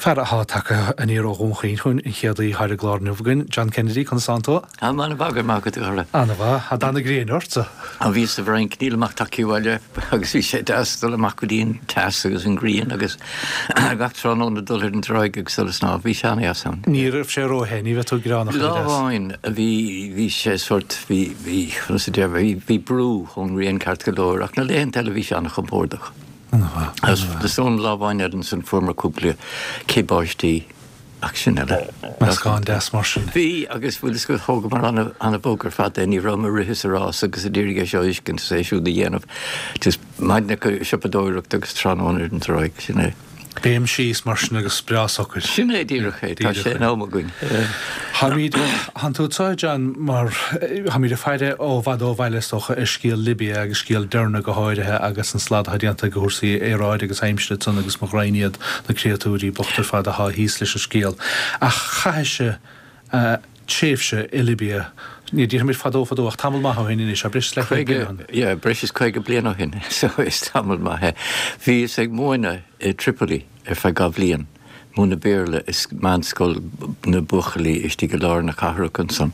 Fer a take an íar ógóchaín chun in cheadaí hair glárnúgan John Kennedy chun Santo. Man bagger má go túla. Anna bha a dána gréanúirta. A bhí sa bhrein nílach takeíhile agus bhí sé deastal amach go dtíon teas agus an gríon agus gatránó na dulir an droig agus solas ná bhí seanna san. Níir sé róhéní bheith tú gránach. Láháin a bhí sé sort bhí brú chun rion cart go leir ach na léon televíseanna chumpórdach. As de son lábhain an san former cúpla cébáistí ach sin eile. Mas gáin des mar sin. Bhí agus bhfuil is go thóga mar anna bógar fad ní rom a rithis arás agus a ddíirige seo iscin sé siú de dhéanamh tus maidne go sipadóireacht agus tránónir an droig sin é. Béim síos mar sin agus spreásachar. Sin é díireché tá sé nómaguin. Hamid han tú John mar hamid a feide ó bhd ó bheilestocha is scíal Libia agus scíal dearna go háirithe agus an slád hadianta go thusaí éráid agus heimsle san agus mo rainiad na creatúí bochtar fad a há híos leis a scíal. A chaise tréfse i Libia. Ní dtír mid fadó ach tamil maith hin is a bris le chuige. Ja, bris is chuige blian ó hin, so is tamil maith. Bhí is ag móna i Tripoli fe gah blian. Múna béirle is manscoil na buchalí is tí go lár na cathracan san.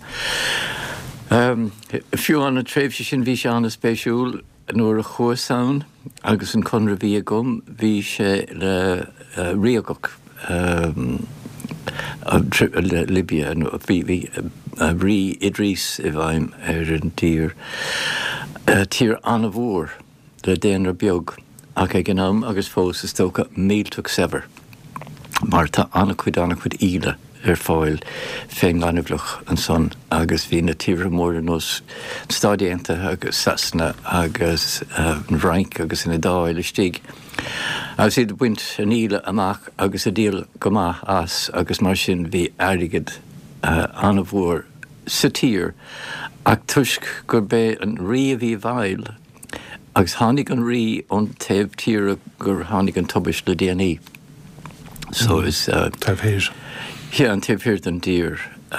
Fiú anna tréfse sin bhí se anna spéisiúil nuair a chuasáin agus an conra bhí a gom, bhí sé le riagach Libya bhí rí Idris I bhaim an tír anna bhór le déanaar beag ach ag gnám agus fós is tócha míltach sever. Mar tá anna chud íle fáil féin ganibhlach an son agus bhí na tíre mór an os stadianta agus sasna agus an rank agus ina dáil istíg. Agus iad buint an íle amach agus a díal gomach as agus mar sin bhí airigid anna bhór sa tír ach tuisc gur bé an rí a bhí bhail agus tháinig an rí ón taobh tíre gur tháinig an tubis le DNA. So is Taobhhéir. Yeah, an taobhhéir an dír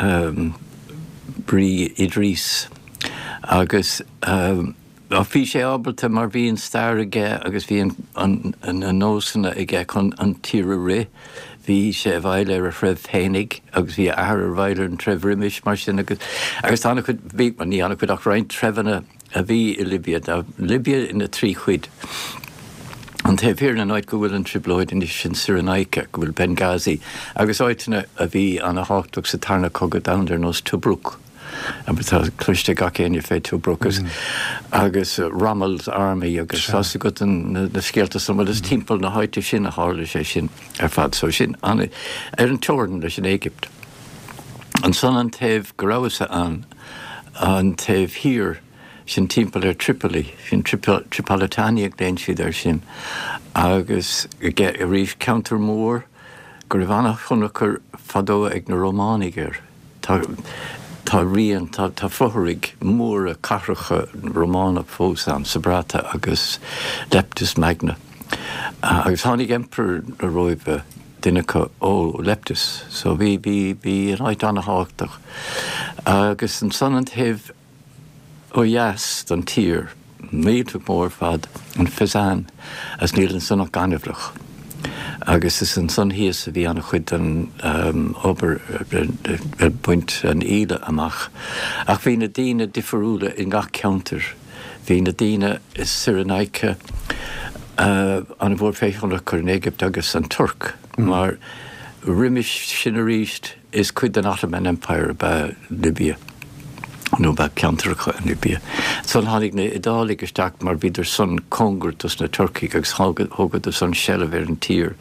Brí Idris agus a bhí sé ábalta mar bhíon stair aige agus bhí an nósanna aige chun an tíre ré. Bhí sé bhaile ar a phreibh féinnig agus bhí ar bhaile an trefh riimiis mar sin agus tána chud bhí mar ní anna chud ach rainn trefhanna a bhí I Libia ina trí chuid. An taobhhéir na náid go bhfuil an tribloid in sin Cyrenaica go bhfuil Benghazi agus áitina a bhí anna háach sa tarna cogad andir nos Tobruk. A tá cluiste ga céine fé Tobruk agus Rommel's army agus sása go na scéalta samad is timppel na háite sin a hála sé sin fad so sin anna an teordan leis in Égypt. An son an taobh go rabhasa an taobh hir sin timppel Tripoli, sin Tripolitaniaach déin siad sin agus a rís counter mór gur bhana chunachar fadó ag na Romániger. Tá rion tá fothraigh mór a carracha Romána fósam Sabrata agus Leptis Magna. Agus tháinig emperor a roimh duine ó Leptis, so bhí an áit anna háach agus an son an taobh ó dheas don tír míltach mór fad an Fezzan as níl an sonach ganibhlach. Agus is an son híos a bhí anna chuid an obair buint an íle amach. Ach bhí na daoine difriúla in gach counter. Bhí na daoine is Cyrenaica an bhór féchonach chur in Égypt agus an Turk. Mar riimiis sin a ríist is cuid an Ottoman Empire ba Libya. No ba ceantarcha in Libya. Son hánig na idálig isteach mar bíidir son congurtas na Turkey agus thugad son sellh ar an tír.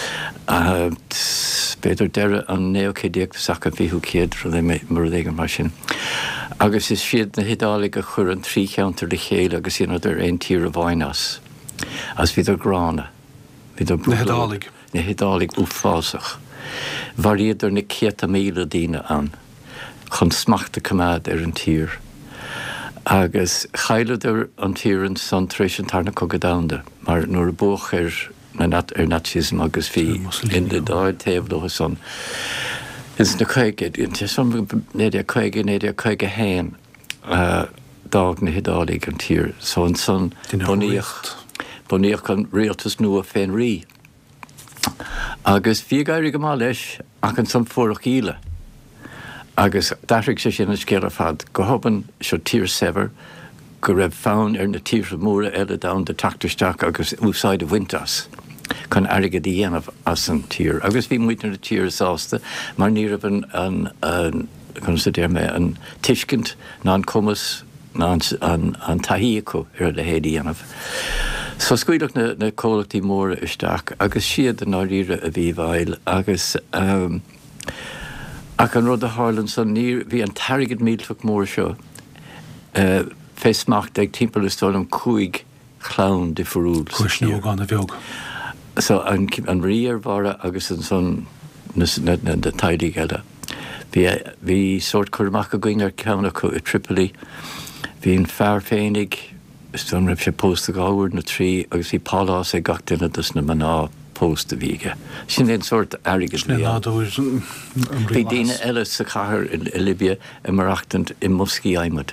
Beidir deire an neocédíocht sacha bhíú céad fra mar dhéige mar sin. Agus is siad na idálig a chur an trí cheantar de chéile agus ionidir ein tír a bhainas. As bhíidir grána. Bhíidir hidálig. Na hidálig úfásach. Varíidir na 100,000 díine an. Chun smachta cumad ar an tír. Agus chaileidir an tír an son tréis an tarna cogadánda, mar nuair a bóch ar nazism agus bhí in de dáid taobh son. Is na chuige, inte son néidir chuige héin dag na hidálig an tír, so an son buníocht an rialtas nua féin rí. Agus bhí gaiir go má leis ach an san fórach íle. Agus dairigh sé sin scéal a fad go hoban seo tír sever go raibh fán na tír móra eile da de tactarteach agus úsáid a wintas chun aige dhéanamh as an tír. Agus bhí muoitnar na tír sásta mar ní rah an chun sa déir me an tiiscint ná an cumas ná an taíacu le héad dhéanamh. So scuideach na cólatí móra isteach agus siad an áíre a bhí bhail agus ach an rud a Harlan san ní bhí an tarigad mílfach mór seo fesmacht ag timppla istáil an 5 chlán difriúil. Cuisniú gan a bheog. So an riar bhara agus an son na taidí eile. Bhí sort chuach a gine ar ceanna chu i Tripoli. Bhí an fear féinnig Stone raibh sé post a gáhúir na trí agus bhí pálás é gach duine dus na maná post a bhíige. Sin éon sort airigad Bhí daoine eile sa chathair i Libia i marachtant i Muscí aimimid.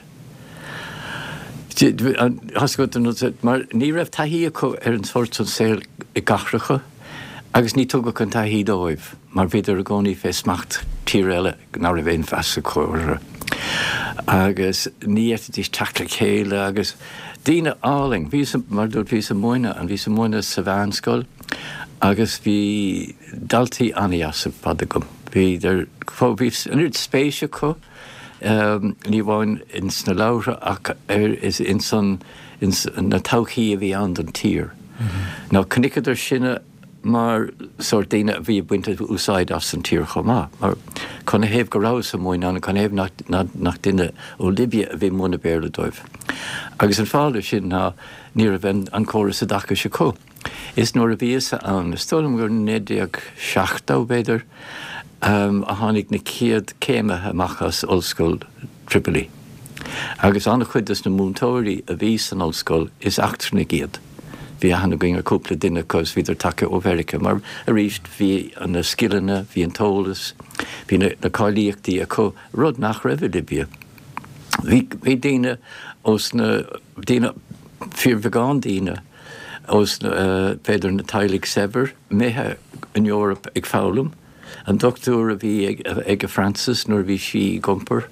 Mar ní raibh taí acu ar an sort san saoil i gachracha agus ní tugad an taí dóibh, mar bhíidir a gcónaí fé smacht tír eile ná raibh éon feasa chuir. Agus ní éis teachla chéile agus Dína áling, mar dúirt bhí sa móine an bhí sa móine sa bhanscoil agus bhí daltaí anías pada gom. Bhí an spéise chu ní bháin in sna lára ach is in na tauchaí a bhí an tír. Ná cnicadidir sinne mar sort daine a bhí buinte úsáid as an tír chomá. Mar chuna héobh go rá sa móine an chuna héobh nach duine ó Libia a bhí móna béle dóibh. Agus an fáidir sin ná ní a bheith an choras a dacha se có. Is nóair a bhíosa an, is tólam gur 1970 beidir a tháinig na céad céimethe amachchas ollscoil Tripoli. Agus anna chuidas na múntóirí a bhí san ollscoil is achtar na géad. Bhí a hanna going a cúpla duine cos bhíidir take ó Mherica, mar a ríist bhí an na skillanna, bhí an tólas, bhí na cáilíochtaí a có rud nach raibh Libia. Bhí daine os na daine fíor bheagán daine os féidir na tailig sever méthe in Europa ag fálam. An doctor a bhí ag a Francis nuair bhí si gomper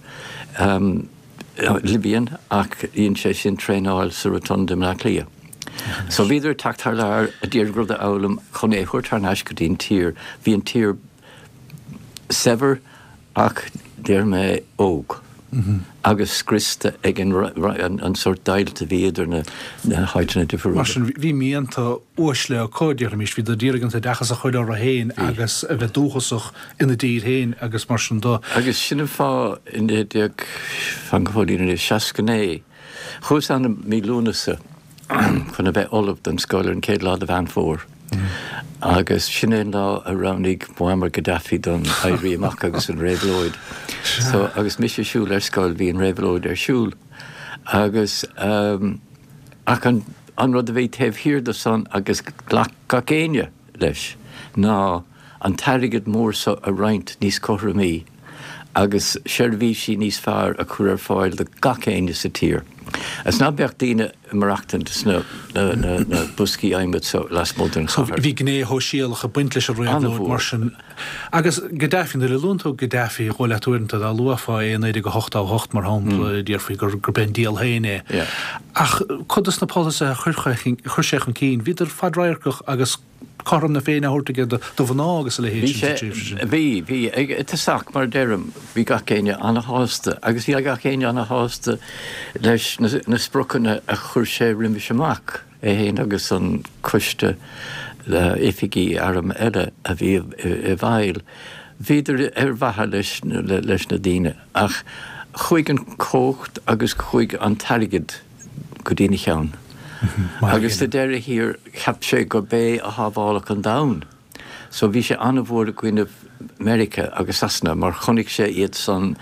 Libyan ach íon sé sin tréáil sa rotunda na clia. So bhíidir tachttar leir a ddíorgrúd a álam chun éhuiir tar neis go dtíon tír, bhí an tír sever ach déir mé óg. Agus scrista ag an sort dailte bhíidir na háitena difriúil. Mar sin bhí míanta uaisle a cóidear mis bhí díirgan a dechas a chuid a héin agus a bheith dúchasach ina dír héin agus mar sin dó. Agus sinna fá in déag fan gohfuilína é seacané. Chus anna mílúnasa chun a bheith olab den scoilir an céad lá a bhean fór. Agus sinné lá a rannig Muammar Gaddafi don éirí amach agus an réhlóid. So agus mis siúil ar scoil bhí an réhlóid ar siúil. Agus ach an rud a bheith taobh hir do san agus gacéine leis. Ná an tarigad mór so a roint níos choramí agus seirbhí sí níos fearr a chuir ar fáil de gacéine sa tír. As ná beach daine marachtant na buscí aimimid so las módern chafar. Bhí gné hóisialach a buint leis a réhlóid mar sin. Agus Gaddafi na lúntó Gaddafi choleúnta a luafa é 1988 mar hapla díorfaí gur ben díal héine. Ach chudas napólas a chuirseach an cín, bhíidir fadráircach agus choran na féine hortaige do bhaná agus le héad. Bhí itasach mar deirem bhí gacéine anna hásta, agus bhí gacéine anna hásta leis na sprucanna a chuir sé rimimi semach é héin agus an cuiste ifigí arm eile a bhí i bhail. Bhíidir ar bhatha leis na daine ach chuig an cócht agus chuig an tarigad go dtíine cheann. Agus de deire hir cheap sé go bé a hábhálaach an dain. So bhí sé anmhór a gcuineh America agus asna mar chonig sé iad san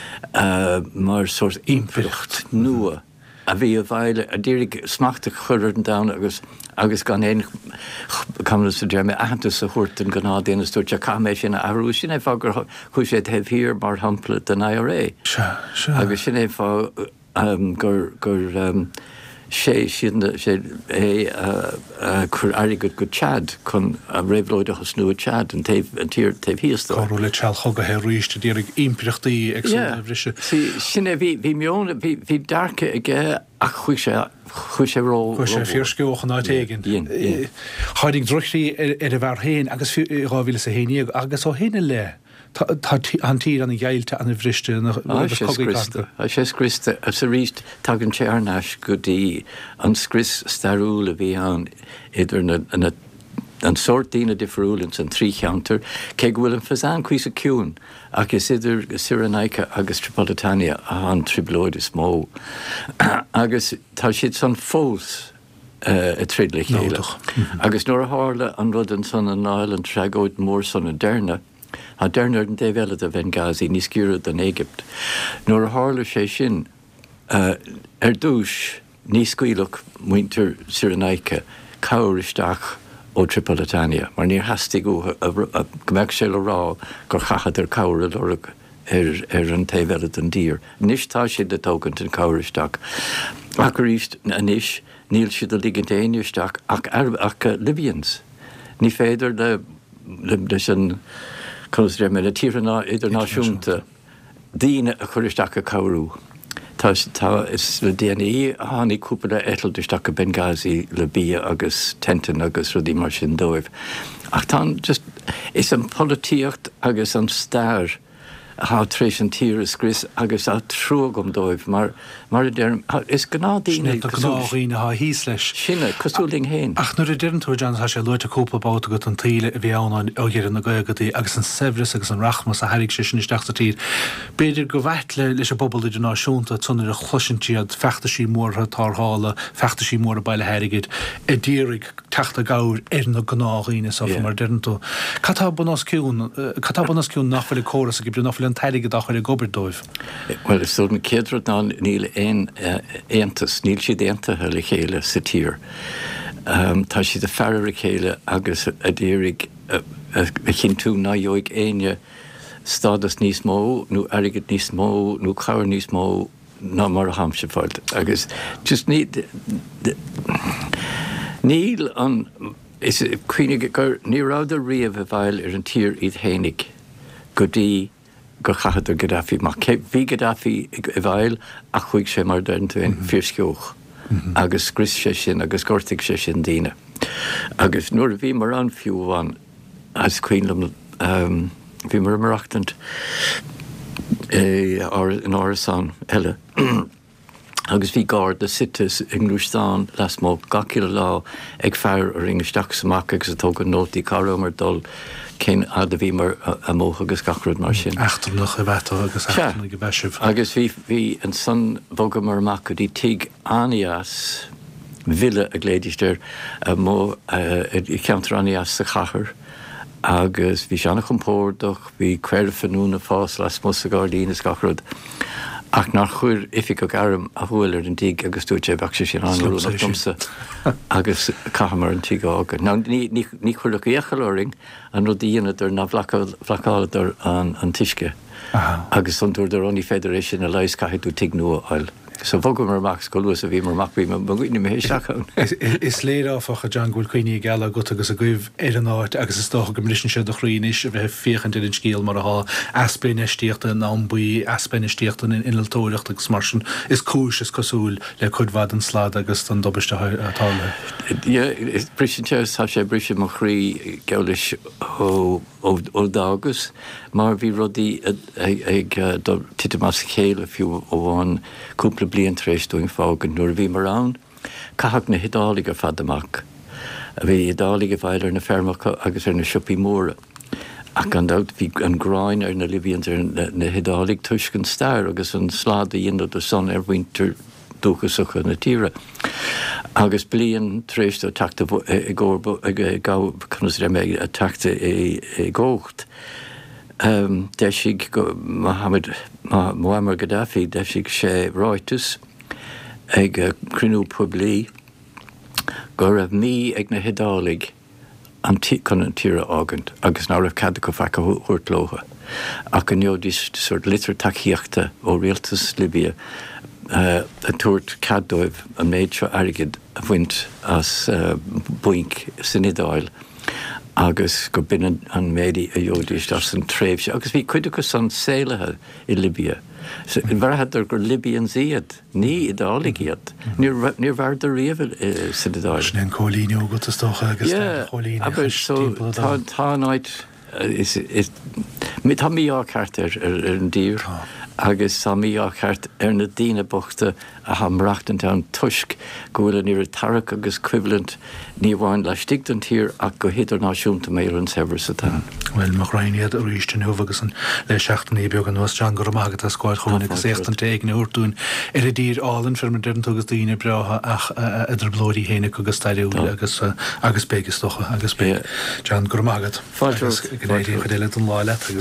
mar sort imprucht nua a bhí a bhaile a ddírig smachta chuir an dain agus gan éon camla sa deirme aanta sa chuirt an gná déana stúirt a caméis sin ahrú sin é fá gur chuis sé taobh hir mar hampla den IRA. Agus sin é fá gur sé sin sé chur airigad go Chad chun a réhlóide a snú Chad an tír híostá. Carú le teall chugad he ríiste dírig impireachtaí ag bhrise. Sinna bhí mionna bhí darcha ige a chuig sé ró. Chu sé fíorcóchan áitéigen. Cháiding druchtaí ar a bhar héin agus ráhíle a héine agus ó héine le. An tír an geilte an bhriste sé Christa a sa ríist tag an tearneis go dtí an scris starúla bhí an idir an sortína difriúlins an trí cheantar, cé bhfuil an fasán cuis a ciún agus idir Cyrenaica agus Tripolitania a an triblóid is mó. Agus tá siad san fós a trídla chéile. Agus nuair a hála an rud an son an náil an tregóid mór son a derna, a dernar an déhheile a Benghazi níos ciúrad an Égypt. Nuair a hála sé sin dúis níos scuilech muintir Cyrenaica cabharisteach ó Tripolitania, mar níor hastig go meach sé le rá gur chachad ar cabhar lorug ar an taobhheile an dír. Nis tá siad a tógant an cabharisteach. Ach ríist anis níl siad a ligint éinisteach ach Libyans. Ní féidir leis an chusré me le tíranna idirnáisiúnta díine a churisteach a cabhrú. Tá is le DNA a hánig cúpla etaldisteach a Benghazi le bí agus tentan agus rudí mar sin dóibh. Ach tá just is an políocht agus an stair a há tréis an tír a scris agus a trúgam dóibh mar is gnádaíine gnághíine há híos leis. Sinne cosúling héin. Ach nuair a deireann tú John tá sé luite cúpla báta go an tíle a bhí ann ógéir na gagadtaí agus an sebris agus an rachmas a haigh sé sin isteachta tír. Beidir go bheitle leis a bobbal idir náisiúnta tunar a chluisintíad fechta sí mórtha tarthála, fechta sí mór a baile hairigid i ddírig teachta gáir ar na gnághíine sa mar deireann tú. Catá bunas ciún nachfuil córas a gibú nachfuil an teilige dachfuil gobar dóibh. Well, is so na céadrad ná níl éantas, níl siad éantathe le chéile sa tír. Tá siad a fearar a chéile agus a ddírig a chin tú ná dheoig éine stádas níos mó, nó airigid níos mó, nó cabhar níos mó ná mar a hamse fáilt. Agus just níl an is cuoine gur ní ráda riamh a bhail ar an tír iad hénig go dtí go chachad ar Gaddafi, má bhí Gaddafi i bhail a chuig sé mar dernta in fíorsceoch agus scris sé sin agus gortaigh sé sin daine. Agus nuair a bhí mar an fiúháin as cuiinlam bhí mar marachtant in árasán eile. Agus bhí gáir de sitas in Grústán las mó gacile lá ag fearr ar ringisteach samach agus ató go nótaí carú mar dul cén a bhí mar a móth agus gachrúd mar sin. Achtarnach a bheitá agus achtarnach a bheisibh. Agus bhí an son bóga mar amach go dtí tig Anias vile a gléidisteir mó i ceantar Anias sa chachar agus bhí seanna chumpórdach bhí cuir fanúna fás las mó sa gádaínas gachrúd. Ach nar chuir ifig go garm a bhfuil ar an tíg agus dúirt sé bheadh sé sin anúna domsa agus cahamar an tíg ága. Ná ní chuir le échalóring an rud dhéanaidir na bhlacáladar an tuisce agus an dúir ar oní Federation a leis caiithú tig nua áil. So bhogam mar max go luas a bhí mar macbí me bhhuiine mé seachán. Is léiráfach a John ghfuil cuoine geala go agus a gcuibh ar an áit agus is tócha go mrisin sé do chríonis a bheith féchan in scíal mar ath aspain istíochta an ambuí aspain istíochta in inaltóireacht agus mar sin is cúis is cosúil le chudhvad an slád agus an dobaiste atála. Is brisin teas tá sé brisin mo chrí geolis ó dágus mar bhí rudaí ag titamás chéile fiú óháin cúpla bliain tréis dúin fágan nuair bhí mar an, caithfeadh na hidálaigh ar fad amach. A bhí hidálaigh a bhaile ar na fermacha agus ar na siopí móra. Ach an dát bhí an gráin ar na Libyans ar na hidálaigh tuiscin stair agus an slád a dhéanamh do son ar bhaintear dúchasach na tíre. Agus bliain tréis do teachta i ggóir chunas ré méid a teachta i ggócht. Deisig Muammar Gaddafi deisig sé ráitas ag crinú publi go raibh mí ag na hidálaigh chun an tíre ágant agus ná raibh cad go fecha thuirtlótha ach an neodís suirt litir taíochta ó rialtas Libia a tuairt caddóibh an méid seo airgid a bhaint as buink sinidáil agus go bin an médi a jódíist as an tréimhse, agus bhí cuide go san céilethe i Libia. So, in bharthad gur Libyan ziad, ní idálig iad. Níor bhar de riamh sinidáil. Snin cholíní ó go stocha agus cholíní. Aber so tá náid mit ha mí áceart an dír. Agus sa mí ácheart na dína bochta a hamreachtan an tuisc gohfuil níor tarach agus cuivalent ní bháin le stigt an tír ach go hiidir náisiúnta mé an sever sa tá. Well mar rainíad a ríiste nuh agus an le seachtain í beag an nuas John go mágad a scoil chuna agus éachtan teag na úrtún ar a dír álan fer dean agus daoine breatha ach idir blóí héine agus staú agus bégus stocha agus bé John go mágad. Fáil go éidir chu déile an láile.